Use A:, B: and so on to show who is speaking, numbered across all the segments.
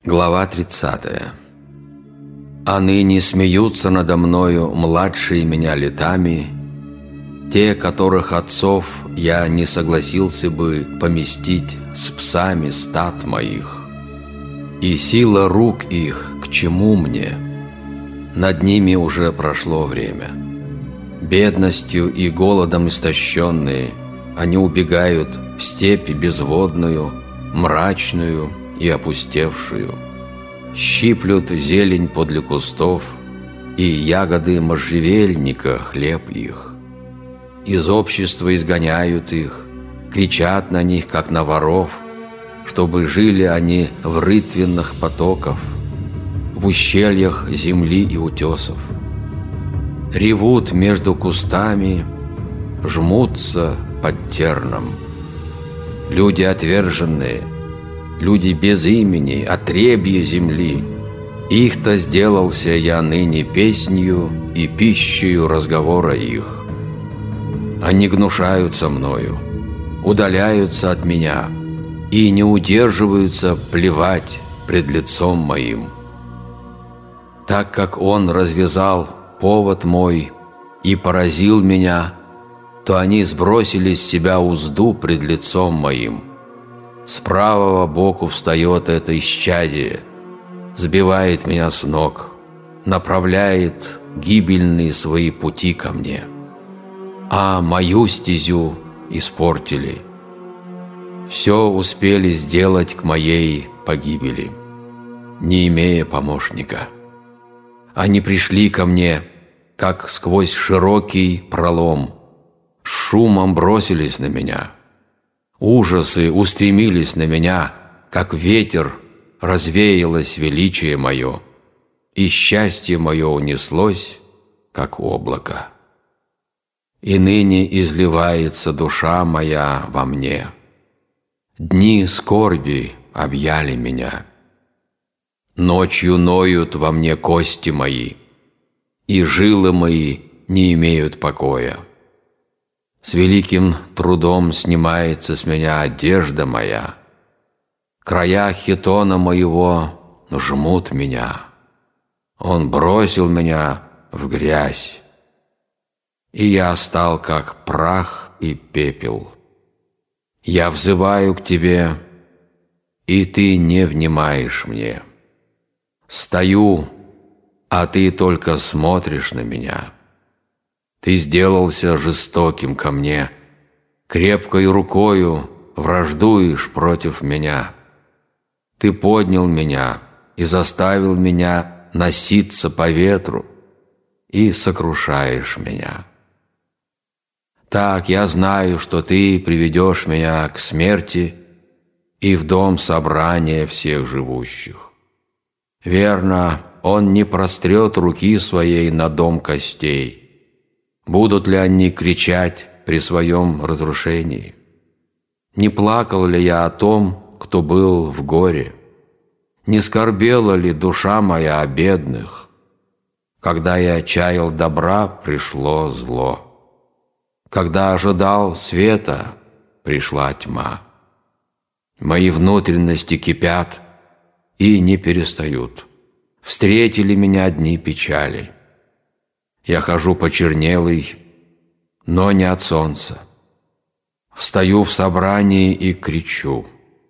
A: Глава 30. «А ныне смеются надо мною младшие меня летами, те, которых отцов я не согласился бы поместить с псами стад моих. И сила рук их к чему мне? Над ними уже прошло время. Бедностью и голодом истощенные, они убегают в степь безводную, мрачную и опустевшую, щиплют зелень подле кустов и ягоды можжевельника хлеб их. Из общества изгоняют их, кричат на них, как на воров, чтобы жили они в рытвинных потоках, в ущельях земли и утесов. Ревут между кустами, жмутся под терном. Люди отверженные, люди без имени, отребье земли, их-то сделался я ныне песнью и пищею разговора их. Они гнушаются мною, удаляются от меня и не удерживаются плевать пред лицом моим. Так как он развязал повод мой и поразил меня, то они сбросили с себя узду пред лицом моим. С правого боку встает это исчадие, сбивает меня с ног, направляет гибельные свои пути ко мне. А мою стезю испортили. Все успели сделать к моей погибели, не имея помощника. Они пришли ко мне, как сквозь широкий пролом, с шумом бросились на меня. Ужасы устремились на меня, как ветер, развеялось величие мое, и счастье мое унеслось, как облако. И ныне изливается душа моя во мне. Дни скорби объяли меня. Ночью ноют во мне кости мои, и жилы мои не имеют покоя. С великим трудом снимается с меня одежда моя. Края хитона моего жмут меня. Он бросил меня в грязь, и я стал как прах и пепел. Я взываю к тебе, и ты не внимаешь мне. Стою, а ты только смотришь на меня. Ты сделался жестоким ко мне, крепкой рукою враждуешь против меня. Ты поднял меня и заставил меня носиться по ветру, и сокрушаешь меня. Так я знаю, что ты приведешь меня к смерти и в дом собрания всех живущих. Верно, он не прострет руки своей на дом костей. Будут ли они кричать при своем разрушении? Не плакал ли я о том, кто был в горе? Не скорбела ли душа моя о бедных? Когда я чаял добра, пришло зло. Когда ожидал света, пришла тьма. Мои внутренности кипят и не перестают. Встретили меня дни печали. Я хожу почернелый, но не от солнца. Встаю в собрании и кричу.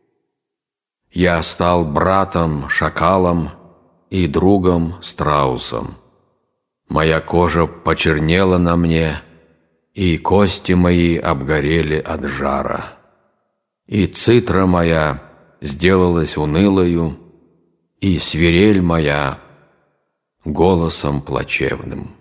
A: Я стал братом шакалом и другом страусом. Моя кожа почернела на мне, и кости мои обгорели от жара. И цитра моя сделалась унылою, и свирель моя голосом плачевным.